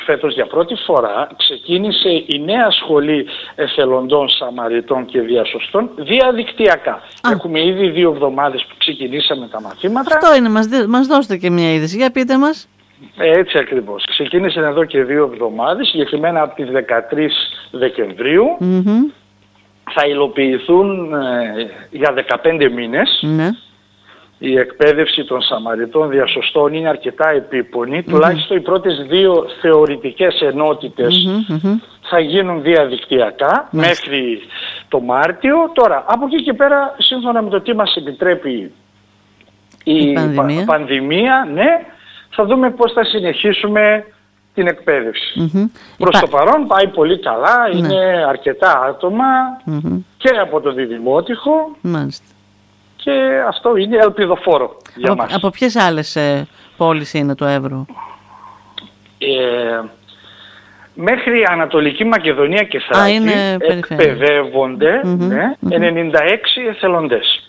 Φέτος για πρώτη φορά ξεκίνησε η νέα σχολή εθελοντών, Σαμαριτών και διασωστών διαδικτυακά. Έχουμε ήδη 2 εβδομάδες που ξεκινήσαμε τα μαθήματα. Αυτό είναι, μας δώστε και μια είδηση. Για πείτε μας. Έτσι ακριβώς. Ξεκίνησε εδώ και 2 εβδομάδες, συγκεκριμένα από τις 13 Δεκεμβρίου. Θα υλοποιηθούν για 15 μήνες. Ναι. Η εκπαίδευση των Σαμαριτών διασωστών είναι αρκετά επίπονη. Τουλάχιστον οι πρώτες 2 θεωρητικές ενότητες θα γίνουν διαδικτυακά μέχρι το Μάρτιο. Τώρα, από εκεί και πέρα, σύμφωνα με το τι μας επιτρέπει η πανδημία, ναι, θα δούμε πώς θα συνεχίσουμε την εκπαίδευση. Προς το παρόν πάει πολύ καλά, είναι αρκετά άτομα και από το Διδημότυχο. Μάλιστα. Και αυτό είναι ελπιδοφόρο για μας. Από ποιες άλλες πόλεις είναι το Εύρο? Μέχρι Ανατολική Μακεδονία και Θράκη εκπαιδεύονται 96 εθελοντές.